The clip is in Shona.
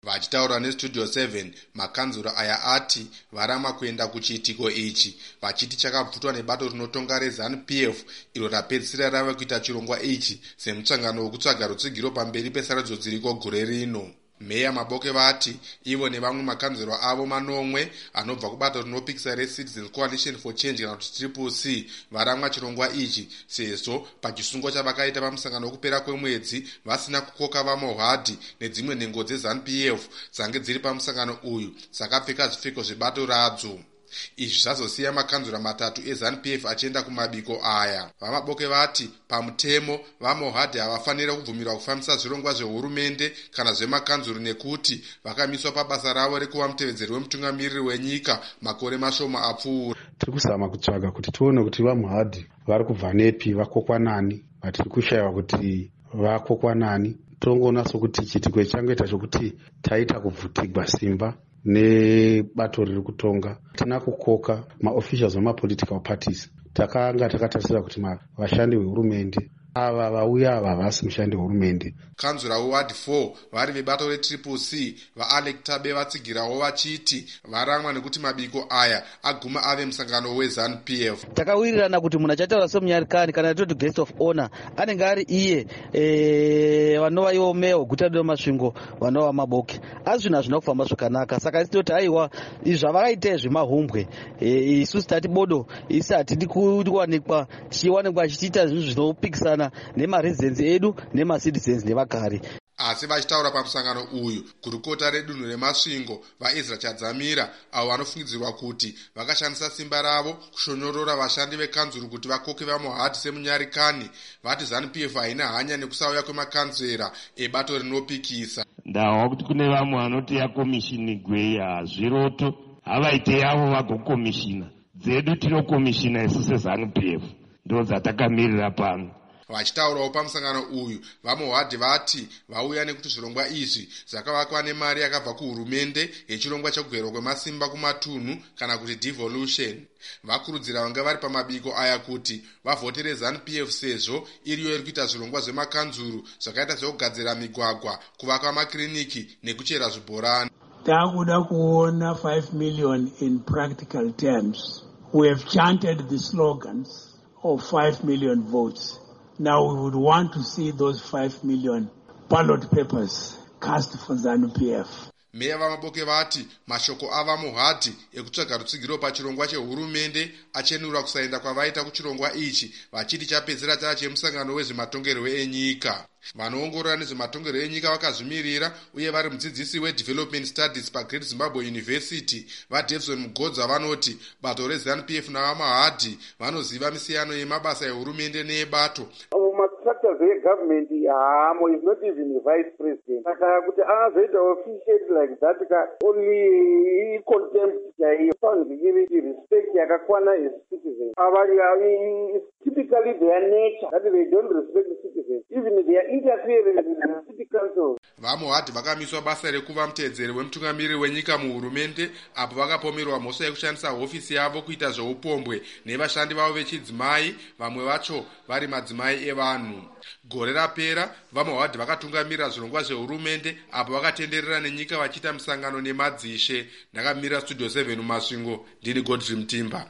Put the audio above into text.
Vachitaura neStudio 7, makanzura aya ati varama kuenda kuchiitiko ichi, vachiti chakabvutwa nebato rinotonga reZANU-PF iro rapedzisira rava kuita chirongwa ichi semutsangano wekutsvaga rutsigiro pamberi pesarudzo dziriko gore rino. Meya Maboke vati ivo nevamwe makanzura avo manomwe anobva kubato rinopikisa reCitizens Coalition for Change kana kuti CCC varamwa chirongwa ichi sezvo pachisungo chavakaita pamusangano wekupera kwemwedzi vasina kukoka vaMohadhi nedzimwe nhengo dzeZANU-PF dzange dziri pamusangano uyu dzakapfeka zvipfeko zvebato radzo. Izvi zvazosiya makanzura matatu eZANU-PF achienda kumabiko aya. VaMaboke vati pamutemo vaMohadhi havafanira kubvumirwa kufambisa zvirongwa zvehurumende kana zvemakanzuru nekuti vakamiswa pabasa ravo rekuva mutevedzeri wemutungamiriri wenyika makore mashoma apfuura. Tiri kuzama kutsvaga kuti tione kuti vaMohadhi vari kubva nepi, vakokwa nani, vatiri kushayiwa kuti vakokwa nani. Tongoona sokuti chiitiko changoita chokuti taita kubvutigwa simba nebato riri kutonga. Tina kukoka maofficials vemapolitical parties. Takanga takatarisira kuti vashandi vehurumende ava vauya ava havasi mushandi wehurumende. Kanzura weward 4 vari vebato reCCC vaAlec Tabe vatsigirawo vachiti varamwa nekuti mabiko aya aguma ave musangano weZANU-PF. Takawirirana kuti munhu achataura somunyarikani kana toti guest of honor anenge ari iye vanova ivo meya weguta reMasvingo vanova Maboke. Asi zvinhu hazvina kufamba zvakanaka, saka tinoti haiwa izvi zvavakaita zvimahumbwe isusu tati bodo isi hatidi kuwanikwa tichiwanikwa chichiita zvinhu zvinopikisana nemaresidents edu nemacitizens nevagari. Asi vachitaura pamusangano uyu gurukota redunhu reMasvingo vaEzra Chadzamira avo vanofungidzirwa kuti vakashandisa simba ravo kushonyorora vashandi vekanzuru kuti vakoke vaMohadhi semunyarikani, vati ZANU-PF haina hanya nekusauya kwemakanzera ebato rinopikisa. Ndawa kuti kune vamwe vanoti yakomishini gwei hazviroto, havaite yavo vagokomishina, dzedu tinokomishina isu seZANU-PF ndo dzatakamirira pano. Vachitaurawo pamusangano uyu vaMohadhi vati vauya nekuti zvirongwa izvi zvakavakwa nemari yakabva kuhurumende yechirongwa chekugerwa kwemasimba kumatunhu kana kuti devolution. Vakurudzira vanga vari pamabiko aya kuti vavhotere ZANU-PF sezvo iriyo iri kuita zvirongwa zvemakanzuru zvakaita sekugadzira migwagwa, kuvaka makiriniki nekuchera zvibhorani. Takuda kuona 5 million in practical terms. We have chanted the slogans of 5 million votes. Now we would want to see those 5 million ballot papers cast for ZANU-PF. Meya vaMaboke vati mashoko avaMohadhi ekutsvaga rutsigiro pachirongwa chehurumende achenura kusaenda kwavaita kuchirongwa ichi, vachiti chapedzera chava chemusangano wezvematongerwo enyika. Vanoongorora nezvematongerwo enyika vakazvimirira uye vari mudzidzisi weDevelopment Studies paGreat Zimbabwe University vaDavison Mugodza vanoti bato reZANU-PF navaMohadhi vanoziva misiyano yemabasa ehurumende neebato. Structures yegovernment hamo is not even a vice president. Saka kuti azoita officiate like that only contempt chaiyo panzikiri respect yakakwana as citizens. It's typically their nature that they don't respect the citizens. Even they are interfering in the city council. VaMohadhi vakamiswa basa rekuva mutevedzeri wemutungamiriri wenyika muhurumende apo vakapomerwa mhosva yekushandisa hofisi yavo kuita zveupombwe nevashandi vavo vechidzimai, vamwe vacho vari madzimai evanhu. Gore rapera vaMohadhi vakatungamirira zvirongwa zvehurumende apo vakatenderera nenyika vachiita musangano nemadzishe. Ndakamirira Studio 7 muMasvingo, ndini Godfrey Mutimba.